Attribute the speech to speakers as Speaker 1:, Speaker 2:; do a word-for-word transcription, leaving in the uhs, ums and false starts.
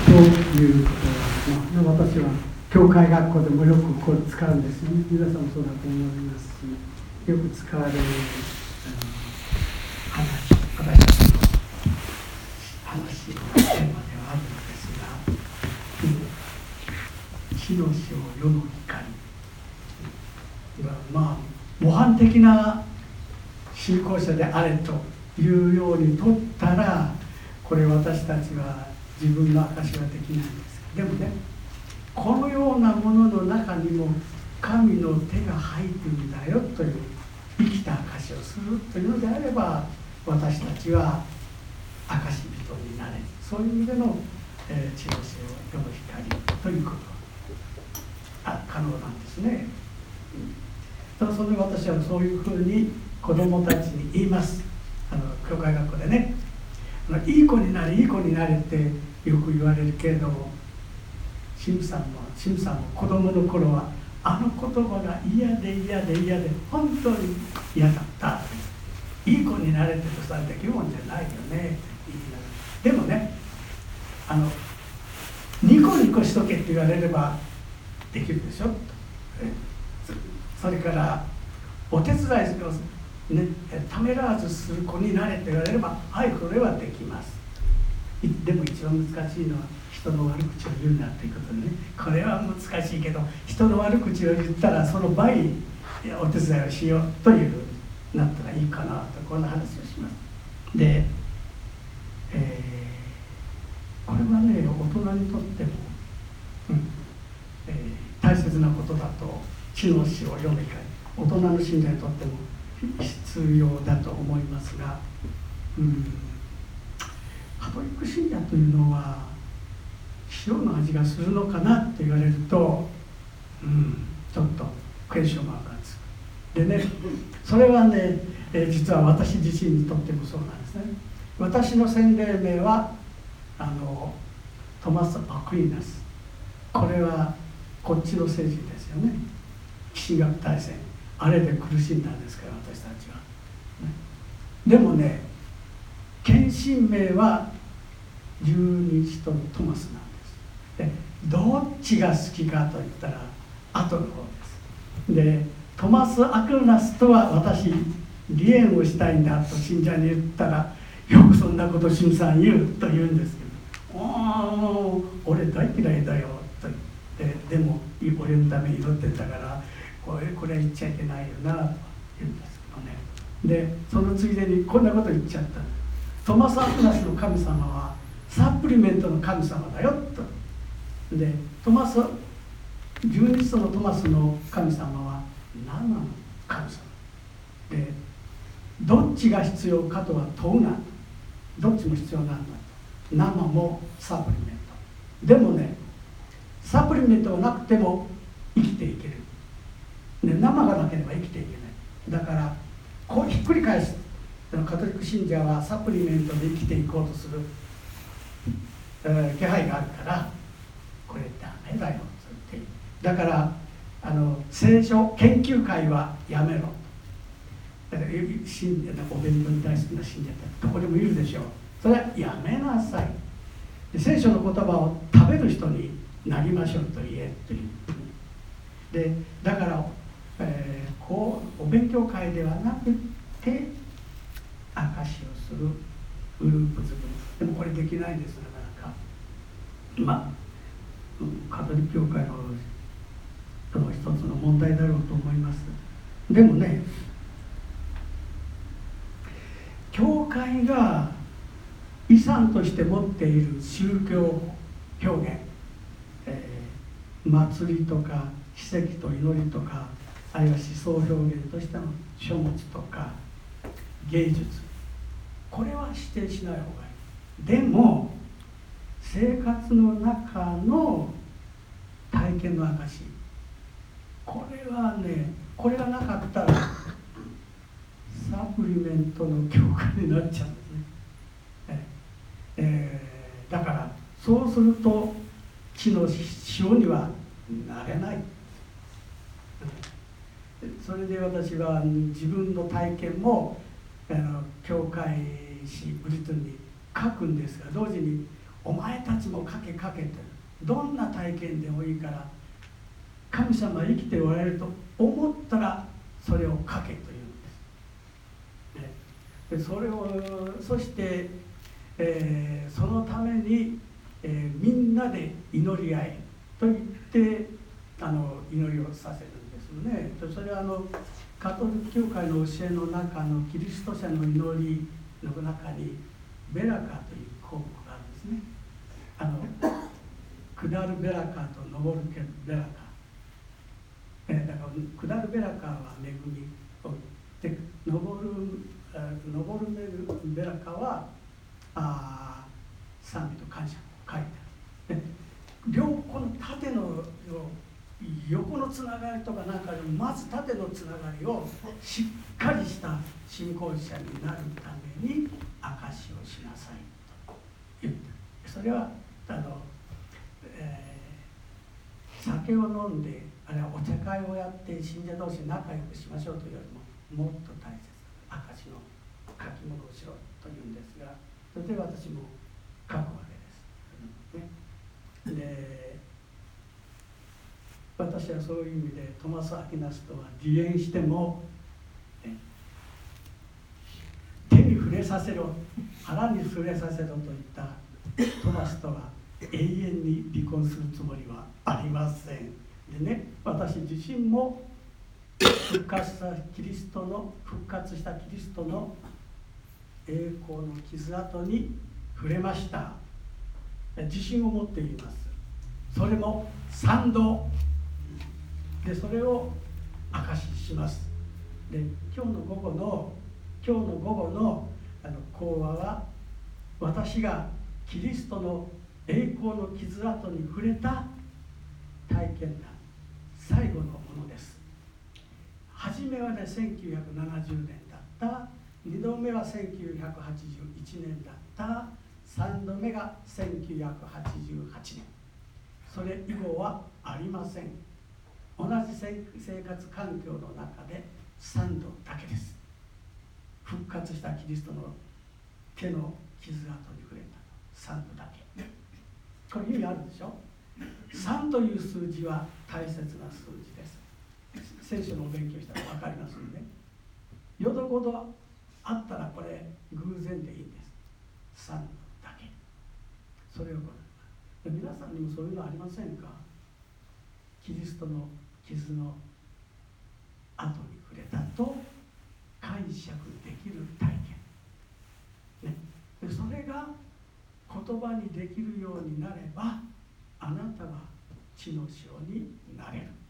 Speaker 1: ということを、まあ、私は教会学校でもよくこう使うんですよね。皆さんもそうだと思いますし、よく使われる話、私たちの話のテーマではあるのですが、地の死を世の光が、まあ模範的な信仰者であれというようにとったら、これ私たちは自分の証しはできないんですが、でもね、このようなものの中にも神の手が入っているんだよという生きた証しをするというのであれば、私たちは証し人になれる、そういう意味での、えー、地の死を世の光ということは可能なんですね。ただそれで私はそういうふうに子どもたちに言います。あの教会学校でね、いい子になれいい子になれってよく言われるけれども、シムさんもシムさんも子供の頃はあの言葉が嫌で嫌で嫌で本当に嫌だった。いい子になれってとさできるもんじゃないよね。でもね、あのニコニコしとけって言われればできるでしょ。それからお手伝いをね、ためらわずする子になれって言われれば、はい、これはできます。でも一番難しいのは人の悪口を言うなっていうことでね、これは難しいけど、人の悪口を言ったらその倍お手伝いをしようというなったらいいかなと、こんな話をします。で、えー、これはね、大人にとっても、うんえー、大切なことだと、地の死を読めかい、大人の信者にとっても必要だと思いますが、うん、カトリック信者というのは塩の味がするのかなって言われると、うん、ちょっとクエスチョンマークがつく。でね、それはね、えー、実は私自身にとってもそうなんですね。私の洗礼名はあのトマス・アクイナス、これはこっちの聖人ですよね。騎士学大戦、あれで苦しんだんですから、私たちは、ね、でもね、献身名は十二使徒のトマスなんです。で、どっちが好きかといったら後の方です。で、トマス・アクイナスとは私離縁をしたいんだと信者に言ったら、よくそんなことシムさん言うと言うんですけど、おー俺大嫌いだよと言って、でも俺のために祈ってたからこれこれは言っちゃいけないよなと言うんですけどね。でそのついでにこんなこと言っちゃった。トマス・アクイナスの神様はサプリメントの神様だよと。でトマス十二使徒のトマスの神様は生の神様で、どっちが必要かとは問うな、どっちも必要なんだと。生もサプリメントでもね、サプリメントがなくても生きていける、ね、生がなければ生きていけない。だからこうひっくり返す。カトリック信者はサプリメントで生きていこうとする、えー、気配があるから、これダメだよって。だからあの聖書研究会はやめろ。だから信者お勉強に大好きな信者ってどこでもいるでしょう。それはやめなさい。で聖書の言葉を食べる人になりましょうと言えという。でだから、えー、こうお勉強会ではなくて証しをするグループ作り。でもこれできないんです、なかなか。まあカトリック教会の一つの問題だろうと思います。でもね、教会が遺産として持っている宗教表現、えー、祭りとか奇跡と祈りとか、あるいは思想表現としての書物とか芸術、これは指定しない方がいい。でも生活の中の体験の証、これはね、これがなかったらサプリメントの教会になっちゃうんですね。ええー、だからそうすると地の塩にはなれない。それで私は自分の体験もあの教会誌ブリトンに書くんですが、同時にお前たちもかけかけて、どんな体験でもいいから神様は生きておられると思ったらそれをかけというんです、ね、でそれをそして、えー、そのために、えー、みんなで祈り合えと言ってあの祈りをさせるんですよね。それはあのカトリック教会の教えの中のキリスト者の祈りの中にベラカという項目があるんですね。あの下るベラカと上るベラカ、えー、だから下るベラカは恵みをで、上る上るベラカはあ賛美と感謝を書いてある。で両方の縦の横のつながりとかなんかよりもまず縦のつながりをしっかりした信仰者になるために証しをしなさいと言って、それはあの、えー、酒を飲んであるいはお茶会をやって信者同士仲良くしましょうというよりももっと大切な証しの書き物をしろというんですが、それで私も書くわけです、ね、で私はそういう意味でトマス・アキナスとは離縁しても、ね、手に触れさせろ、腹に触れさせろといったトマスとは永遠に離婚するつもりはありません。でね、私自身も復活したキリストの復活したキリストの栄光の傷跡に触れました。自信を持っています。それも賛同で、それを証しします。で、今日の午後の今日の午後のあの講話は、私がキリストの栄光の傷跡に触れた体験談、最後のものです。初めはねせんきゅうひゃくななじゅうねんだった、にどめはせんきゅうひゃくはちじゅういちねんだった、さんどめがせんきゅうひゃくはちじゅうはちねん、それ以後はありません。同じ生活環境の中でさんどだけです。復活したキリストの手の傷跡に触れたさんどだけ。これ意味あるでしょ。さんという数字は大切な数字です。聖書のお勉強したら分かりますので、よどごどあったらこれ偶然でいいんです。さんどだけ。それをこれ皆さんにもそういうのありませんか。キリストの傷の後に触れたと解釈できる体験、ね、でそれが言葉にできるようになれば、あなたは地の塩になれる。